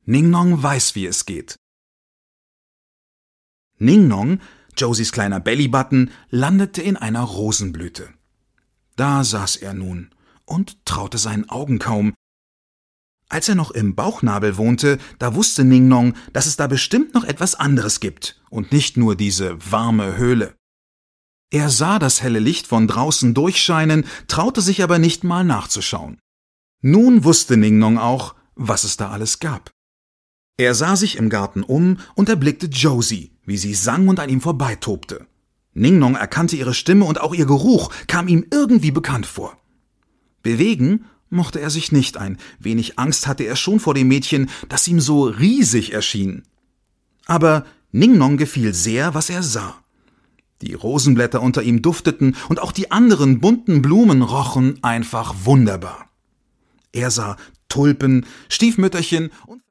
Ning-Nong weiß, wie es geht. Ning-Nong, Josies kleiner Bellybutton, landete in einer Rosenblüte. Da saß er nun und traute seinen Augen kaum. Als er noch im Bauchnabel wohnte, da wusste Ning-Nong, dass es da bestimmt noch etwas anderes gibt und nicht nur diese warme Höhle. Er sah das helle Licht von draußen durchscheinen, traute sich aber nicht mal nachzuschauen. Nun wusste Ning-Nong auch, was es da alles gab. Er sah sich im Garten um und erblickte Josie, wie sie sang und an ihm vorbeitobte. Ning-Nong erkannte ihre Stimme und auch ihr Geruch kam ihm irgendwie bekannt vor. Bewegen mochte er sich nicht, ein wenig Angst hatte er schon vor dem Mädchen, das ihm so riesig erschien. Aber Ning-Nong gefiel sehr, was er sah. Die Rosenblätter unter ihm dufteten und auch die anderen bunten Blumen rochen einfach wunderbar. Er sah Tulpen, Stiefmütterchen und